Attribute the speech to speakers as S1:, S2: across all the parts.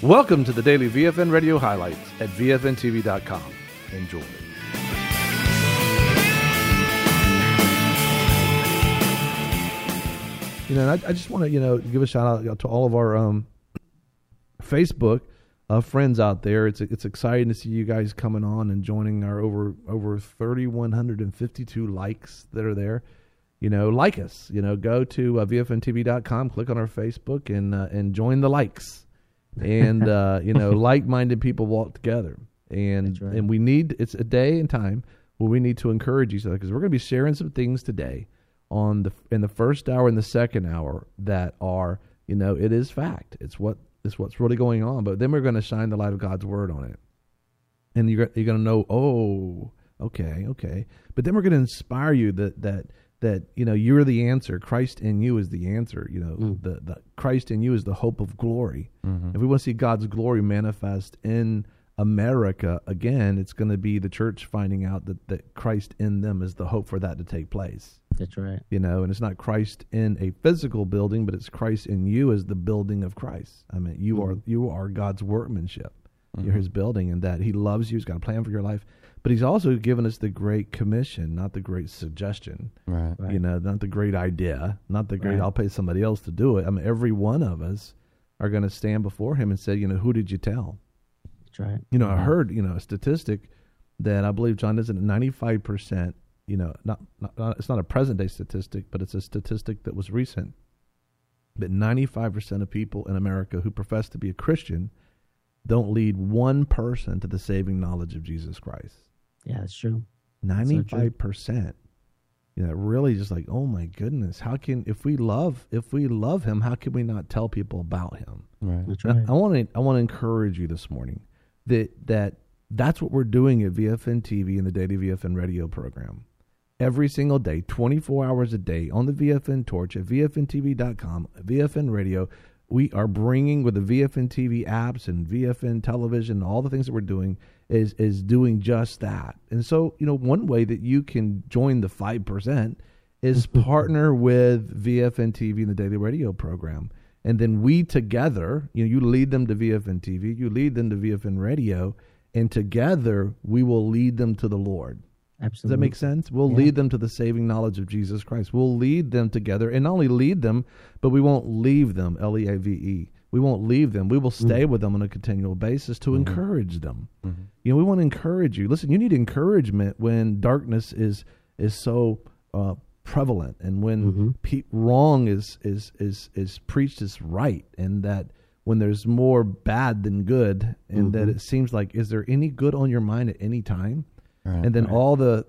S1: Welcome to the daily VFN Radio highlights at VFNTV.com. Enjoy. I just want to, give a shout out to all of our Facebook friends out there. It's exciting to see you guys coming on and joining our over 3,152 likes that are there. Like us. Go to VFNTV.com, click on our Facebook, and join the likes. And like-minded people walk together. And
S2: right.
S1: And it's a day and time where we need to encourage each other, because we're going to be sharing some things today in the first hour and the second hour that are, it is fact. It's what's really going on. But then we're going to shine the light of God's word on it. And you're going to know, oh, okay. But then we're going to inspire you that you're the answer. Christ in you is the answer. The Christ in you is the hope of glory.
S2: Mm-hmm.
S1: If we want to see God's glory manifest in America again, it's going to be the church finding out that Christ in them is the hope for that to take place.
S2: That's right.
S1: And it's not Christ in a physical building, but it's Christ in you as the building of Christ. I mean, you are God's workmanship.
S2: Mm-hmm.
S1: You're His building, and that He loves you. He's got a plan for your life. But He's also given us the great commission, not the great suggestion.
S2: Right.
S1: Not the great idea, not the great,
S2: right.
S1: I'll pay somebody else to do it. I mean, every one of us are going to stand before Him and say, who did you tell?
S2: That's right.
S1: I heard, a statistic that I believe, John, isn't 95%, not it's not a present day statistic, but it's a statistic that was recent, that 95% of people in America who profess to be a Christian don't lead one person to the saving knowledge of Jesus Christ.
S2: Yeah, that's true.
S1: 95%. Really just like, oh my goodness, if we love Him, how can we not tell people about Him?
S2: Right. That's right.
S1: I want to encourage you this morning that's what we're doing at VFN TV and the Daily VFN Radio program. Every single day, 24 hours a day, on the VFN Torch at VFNTV.com, VFN Radio, we are bringing, with the VFN TV apps and VFN television, all the things that we're doing is doing just that. And so, one way that you can join the 5% is partner with VFN TV and the Daily Radio program. And then we together, you lead them to VFN TV, you lead them to VFN Radio, and together we will lead them to the Lord.
S2: Absolutely.
S1: Does that make sense? We'll lead them to the saving knowledge of Jesus Christ. We'll lead them together, and not only lead them, but we won't leave them, Leave. We won't leave them. We will stay with them on a continual basis to encourage them. Mm-hmm. We want to encourage you. Listen, you need encouragement when darkness is so prevalent, and when wrong is preached as right, and that when there's more bad than good, and that it seems like, is there any good on your mind at any time? Right, and then all the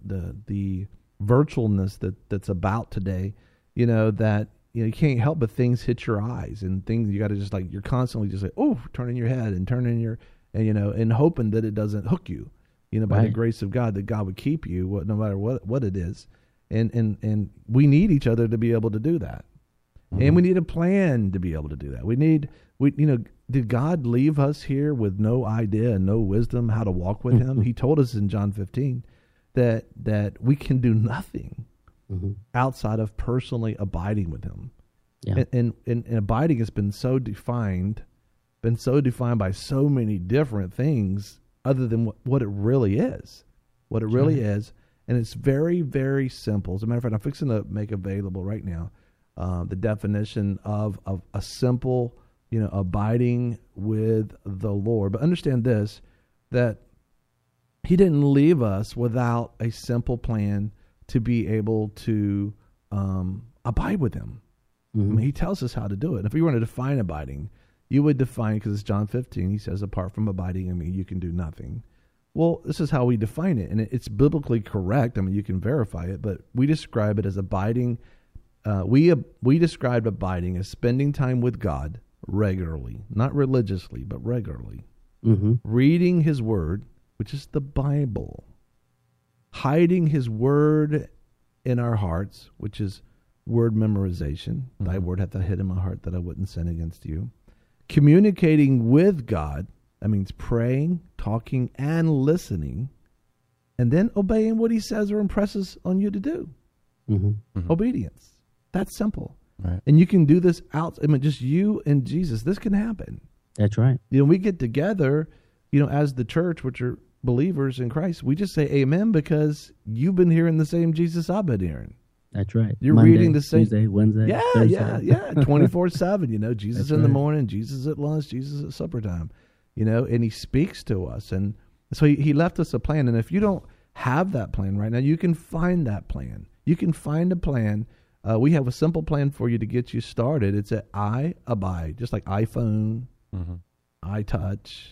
S1: virtualness that's about today, that you can't help but things hit your eyes, and things you got to just you're constantly just turning your head and turning your and hoping that it doesn't hook you, by the grace of God, that God would keep you no matter what it is. And we need each other to be able to do that. And we need a plan to be able to do that. Did God leave us here with no idea and no wisdom how to walk with Him? He told us in John 15 that we can do nothing outside of personally abiding with Him. Yeah. And abiding has been so defined by so many different things other than what it really is. What it really is. And it's very, very simple. As a matter of fact, I'm fixing to make available right now the definition of a simple, abiding with the Lord. But understand this, that He didn't leave us without a simple plan to be able to abide with Him. I mean, He tells us how to do it. And if we were to define abiding, you would define, because it's John 15, He says, apart from abiding in me, you can do nothing. Well, this is how we define it, and it's biblically correct. I mean, you can verify it, but we describe it as abiding. We describe abiding as spending time with God regularly, not religiously, but regularly. Reading His Word, which is the Bible. Hiding His Word in our hearts, which is word memorization. Thy word hath I hid in my heart that I wouldn't sin against you. Communicating with God. That means praying, talking, and listening, and then obeying what He says or impresses on you to do. Obedience. That's simple.
S2: Right.
S1: And you can do this just you and Jesus. This can happen.
S2: That's right.
S1: We get together, as the church, which are believers in Christ, we just say amen because you've been hearing the same Jesus I've been hearing.
S2: That's right.
S1: You're
S2: Monday,
S1: reading the same.
S2: Tuesday, Wednesday, Thursday.
S1: 24/7. Jesus
S2: That's
S1: in the
S2: right.
S1: morning, Jesus at lunch, Jesus at supper time. And he speaks to us, and so he left us a plan. And if you don't have that plan right now, you can find that plan. You can find a plan. We have a simple plan for you to get you started. It's at I Abide, just like iPhone, iTouch,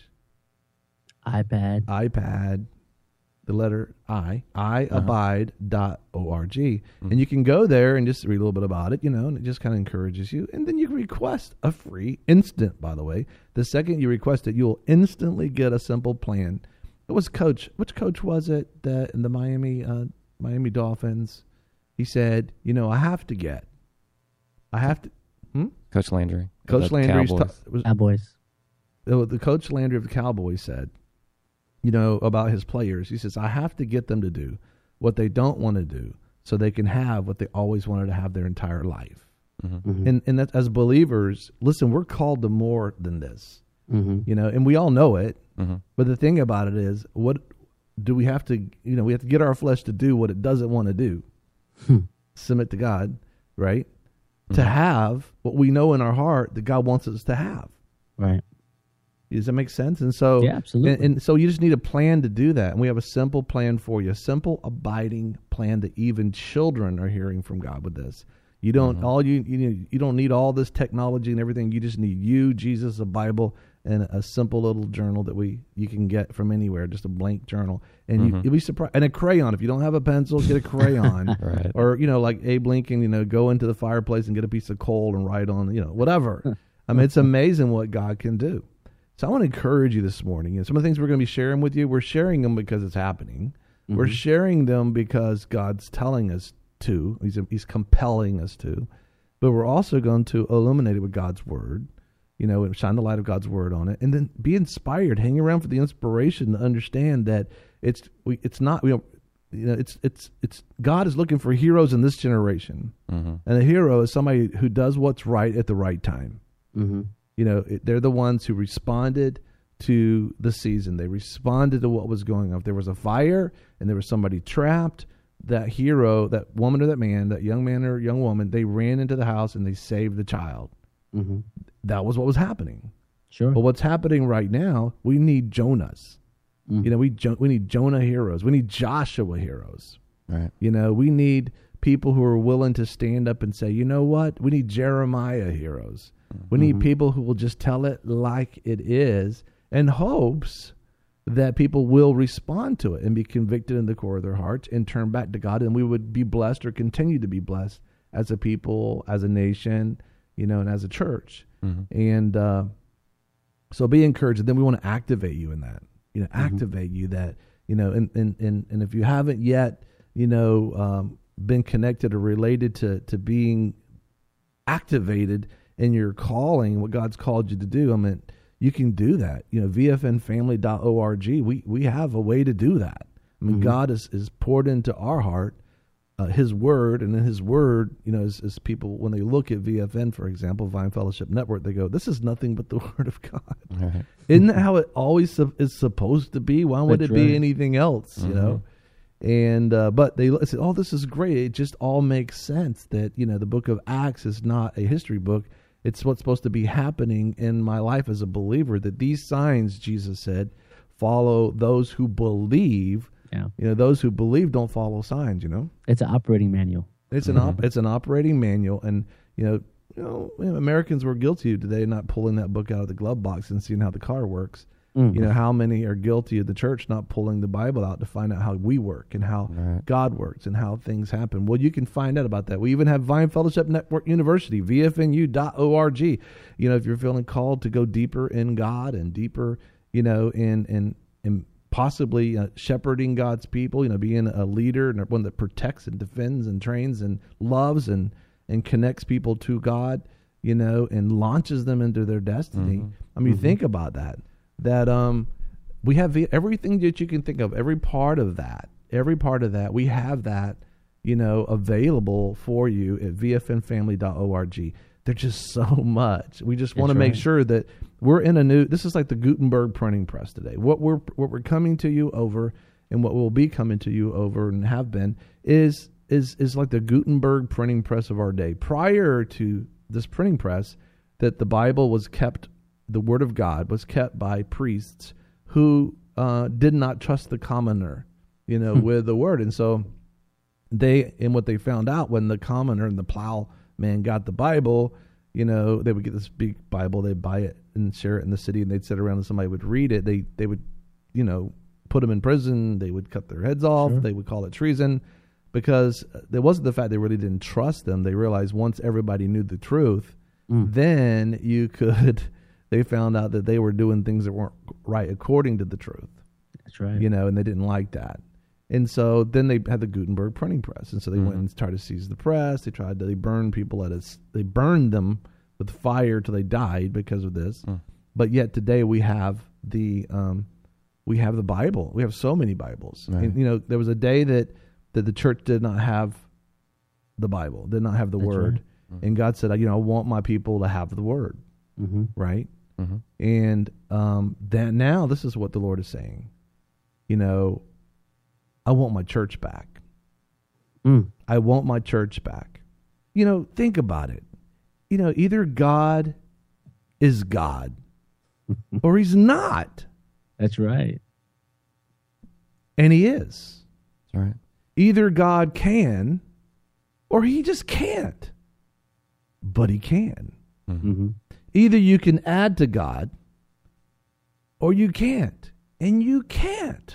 S1: iPad, the letter iabide.org. And you can go there and just read a little bit about it, and it just kind of encourages you. And then you can request a free instant, by the way. The second you request it, you'll instantly get a simple plan. It was which coach was it that in the Miami Dolphins? He said, I have to.
S3: Coach Landry.
S1: Coach Landry's
S2: Cowboys.
S1: The Coach Landry of the Cowboys said, about his players. He says, I have to get them to do what they don't want to do so they can have what they always wanted to have their entire life. And that, as believers, listen, we're called to more than this, and we all know it. But the thing about it is, what do we have to, we have to get our flesh to do what it doesn't want to do. Submit to God, right? To have what we know in our heart that God wants us to have.
S2: Right.
S1: Does that make sense? And so,
S2: yeah, absolutely.
S1: And so you just need a plan to do that. And we have a simple plan for you, a simple abiding plan that even children are hearing from God with this. You don't you don't need all this technology and everything. You just need you, Jesus, a Bible, and a simple little journal that you can get from anywhere, just a blank journal. And you'll be surprised. And a crayon. If you don't have a pencil, get a crayon.
S3: Right.
S1: Or, like Abe Lincoln, go into the fireplace and get a piece of coal and write on, whatever. I mean, it's amazing what God can do. So I want to encourage you this morning. Some of the things we're going to be sharing with you, we're sharing them because it's happening. We're sharing them because God's telling us to. He's compelling us to. But we're also going to illuminate it with God's Word, and shine the light of God's Word on it. And then be inspired. Hang around for the inspiration to understand that it's God is looking for heroes in this generation. And a hero is somebody who does what's right at the right time. They're the ones who responded to the season. They responded to what was going on. If there was a fire and there was somebody trapped, that hero, that woman or that man, that young man or young woman, they ran into the house and they saved the child. That was what was happening.
S2: Sure.
S1: But what's happening right now, we need Jonahs. We need Jonah heroes. We need Joshua heroes.
S3: Right.
S1: We need people who are willing to stand up and say, you know what? We need Jeremiah heroes. We need people who will just tell it like it is in hopes that people will respond to it and be convicted in the core of their hearts and turn back to God, and we would be blessed or continue to be blessed as a people, as a nation, and as a church. And so be encouraged. And then we want to activate you in that, activate you that, and if you haven't yet, been connected or related to being activated in your calling, what God's called you to do, I mean, you can do that. VFNfamily.org. We have a way to do that. I mean, God is poured into our heart His Word, and in His Word, as people, when they look at VFN, for example, Vine Fellowship Network, they go, this is nothing but the Word of God. Right. Isn't that how it always is supposed to be? Why would it be anything else, And but they said, oh, this is great. It just all makes sense that, the book of Acts is not a history book. It's what's supposed to be happening in my life as a believer, that these signs, Jesus said, follow those who believe.
S2: Yeah.
S1: Those who believe don't follow signs,
S2: It's an operating manual.
S1: It's an operating manual. And, Americans were guilty today of not pulling that book out of the glove box and seeing how the car works. How many are guilty of the church not pulling the Bible out to find out how we work and how God works and how things happen? Well, you can find out about that. We even have Vine Fellowship Network University, VFNU.org. If you're feeling called to go deeper in God and deeper, in possibly shepherding God's people, being a leader and one that protects and defends and trains and loves and connects people to God, and launches them into their destiny. I mean, think about that. We have everything that you can think of, every part of that, we have that, available for you at vfnfamily.org. There's just so much. We just want to make sure that we're in this is like the Gutenberg printing press today. What we're coming to you over, and what we'll be coming to you over and have been is like the Gutenberg printing press of our day. Prior to this printing press, that the Bible was kept, the Word of God was kept by priests who did not trust the commoner, with the Word. And so what they found out when the commoner and the plowman got the Bible, they would get this big Bible, they'd buy it and share it in the city, and they'd sit around and somebody would read it. They would, put them in prison. They would cut their heads off. Sure. They would call it treason, because it wasn't the fact they really didn't trust them. They realized once everybody knew the truth, then they found out that they were doing things that weren't right according to the truth.
S2: That's right.
S1: And they didn't like that. And so then they had the Gutenberg printing press. And so they went and tried to seize the press. They burned people they burned them with fire till they died because of this. But yet today we have the Bible. We have so many Bibles. Right. And, there was a day that the church did not have the Bible, did not have the Word. Right. And God said, I want my people to have the Word. Right? And that now this is what the Lord is saying. I want my church back. I want my church back. Think about it. Either God is God or he's not.
S2: That's right.
S1: And he is.
S3: That's right.
S1: Either God can or he just can't. But he can. Either you can add to God or you can't. And you can't.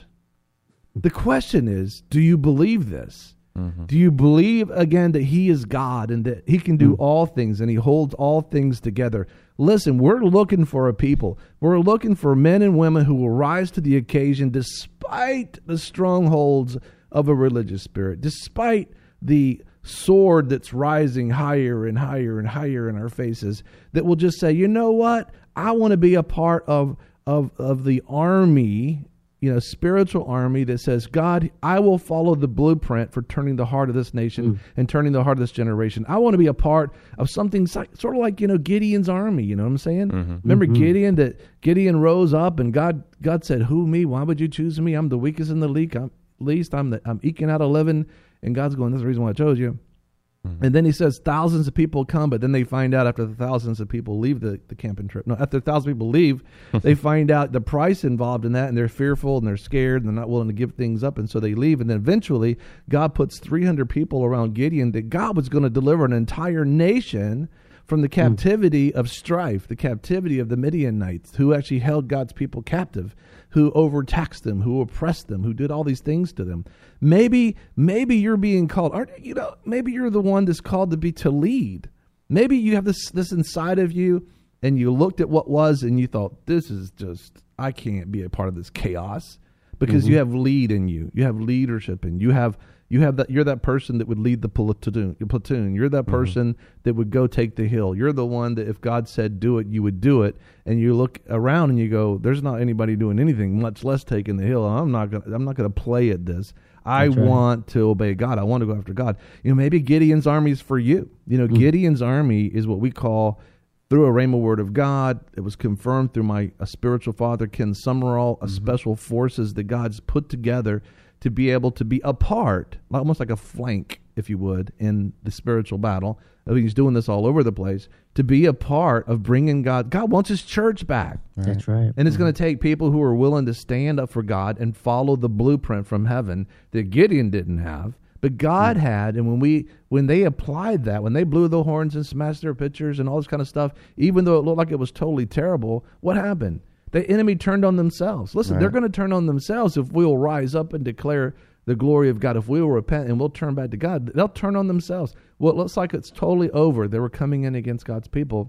S1: The question is, do you believe this? Do you believe, again, that he is God and that he can do all things and he holds all things together? Listen, we're looking for a people. We're looking for men and women who will rise to the occasion despite the strongholds of a religious spirit, despite the sword that's rising higher and higher and higher in our faces, that will just say, you know what? I want to be a part of the army, spiritual army that says, God, I will follow the blueprint for turning the heart of this nation and turning the heart of this generation. I want to be a part of something sort of like, Gideon's army. You know what I'm saying? Remember Gideon, that Gideon rose up and God said, who, me? Why would you choose me? I'm the weakest in the least. I'm eking out a living. And God's going, this is the reason why I chose you. And then he says thousands of people come, but then they find out after the thousands of people leave the camping trip. No, after 1,000 people leave, they find out the price involved in that, and they're fearful and they're scared and they're not willing to give things up, and so they leave. And then eventually, God puts 300 people around Gideon that God was going to deliver an entire nation from the captivity of strife, the captivity of the Midianites, who actually held God's people captive, who overtaxed them, who oppressed them, who did all these things to them. Maybe you're being called. Maybe you're the one that's called to lead. Maybe you have this inside of you, and you looked at what was, and you thought, this is just, I can't be a part of this chaos, because you have lead in you. You have leadership, and you have that. You're that person that would lead the platoon. You're that person that would go take the hill. You're the one that if God said do it, you would do it. And you look around and you go, there's not anybody doing anything, much less taking the hill. I'm not gonna play at this. I want to obey God. I want to go after God. Maybe Gideon's army is for you. Gideon's army is what we call, through a rhema word of God. It was confirmed through my spiritual father, Ken Summerall, a special forces that God's put together to be able to be a part, almost like a flank, if you would, in the spiritual battle. He's doing this all over the place, to be a part of bringing God. God wants his church back.
S2: That's right.
S1: And it's going to take people who are willing to stand up for God and follow the blueprint from heaven that Gideon didn't have, but God had. And when they applied that, when they blew the horns and smashed their pitchers and all this kind of stuff, even though it looked like it was totally terrible, what happened? The enemy turned on themselves. Listen, they're going to turn on themselves if we'll rise up and declare the glory of God. If we will repent and we'll turn back to God, they'll turn on themselves. Well, it looks like it's totally over. They were coming in against God's people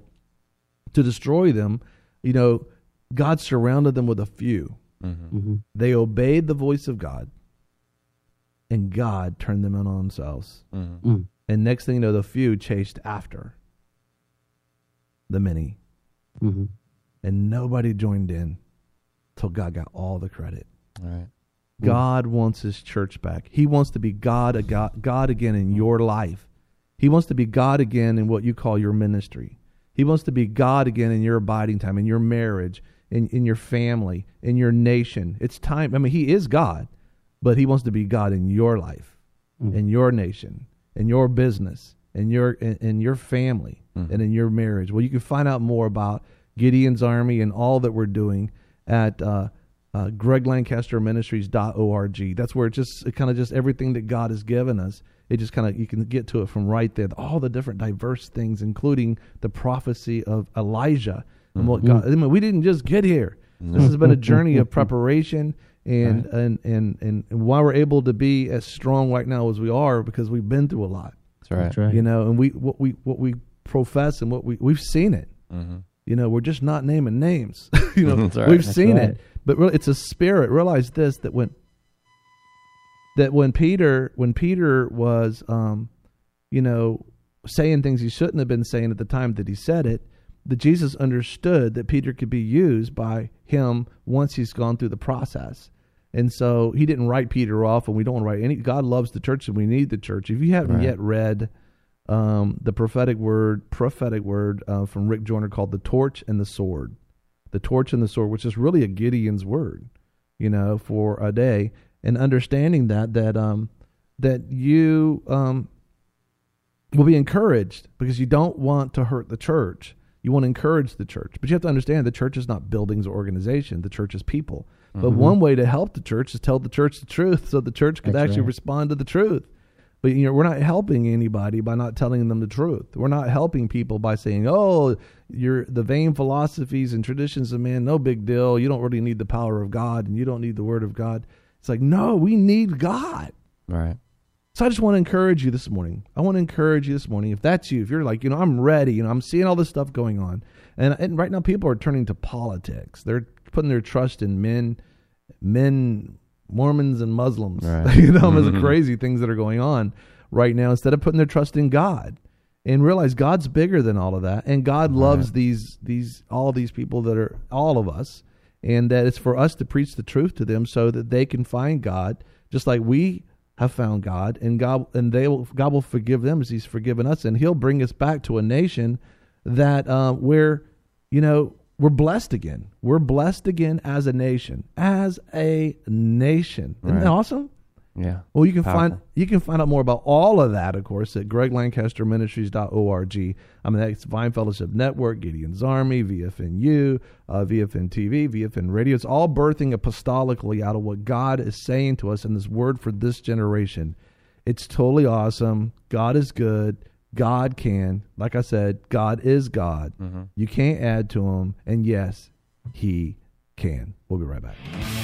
S1: to destroy them. God surrounded them with a few. They obeyed the voice of God, and God turned them in on themselves. And next thing you know, the few chased after the many. And nobody joined in till God got all the credit.
S3: All right.
S1: God wants his church back. He wants to be God again in your life. He wants to be God again in what you call your ministry. He wants to be God again in your abiding time, in your marriage, in your family, in your nation. It's time. I mean, he is God, but he wants to be God in your life, in your nation, in your business, in your family, and in your marriage. Well, you can find out more about Gideon's Army and all that we're doing at GregLancasterMinistries.org. That's where it kind of just everything that God has given us. It just kind of, you can get to it from right there. All the different diverse things, including the prophecy of Elijah. And what God, I mean, we didn't just get here. This has been a journey of preparation, and why we're able to be as strong right now as we are, because we've been through a lot.
S3: That's right.
S1: You know, and what we profess and what we've seen it. You know, we're just not naming names. You know, we've seen it, but really, it's a spirit. Realize this: that when Peter was, you know, saying things he shouldn't have been saying at the time that he said it, that Jesus understood that Peter could be used by him once he's gone through the process. And so he didn't write Peter off, and we don't write any. God loves the church, and we need the church. If you haven't yet read the prophetic word from Rick Joyner called "The Torch and the Sword," which is really a Gideon's word, you know, for a day, and understanding that you will be encouraged, because you don't want to hurt the church. You want to encourage the church, but you have to understand the church is not buildings or organization. The church is people. But one way to help the church is tell the church the truth, so the church could actually respond to the truth. But you know, we're not helping anybody by not telling them the truth. We're not helping people by saying, "Oh, you're the vain philosophies and traditions of man, no big deal. You don't really need the power of God, and you don't need the word of God." It's like, no, we need God.
S3: Right.
S1: So I just want to encourage you this morning. If that's you, if you're like, you know, I'm ready, you know, I'm seeing all this stuff going on. And right now people are turning to politics. They're putting their trust in men, Mormons and Muslims.
S3: Right.
S1: You know, there's crazy things that are going on right now, instead of putting their trust in God, and realize God's bigger than all of that. And God loves all these people that are all of us, and that it's for us to preach the truth to them so that they can find God, just like we have found God, and God will forgive them as He's forgiven us, and He'll bring us back to a nation that where, you know, we're blessed again. We're blessed again as a nation. Isn't that awesome?
S3: Yeah.
S1: Well, you can find out more about all of that, of course, at GregLancasterMinistries.org. I mean, that's Vine Fellowship Network, Gideon's Army, VFNU, VFN TV, VFN Radio. It's all birthing apostolically out of what God is saying to us in this word for this generation. It's totally awesome. God is good. God can. Like I said, God is God. You can't add to Him. And yes, He can. We'll be right back.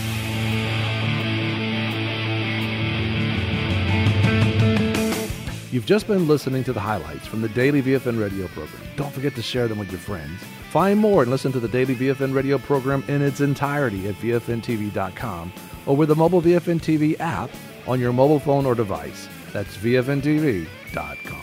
S1: You've just been listening to the highlights from the Daily VFN Radio program. Don't forget to share them with your friends. Find more and listen to the Daily VFN Radio program in its entirety at VFNTV.com or with the mobile VFN TV app on your mobile phone or device. That's VFNTV.com.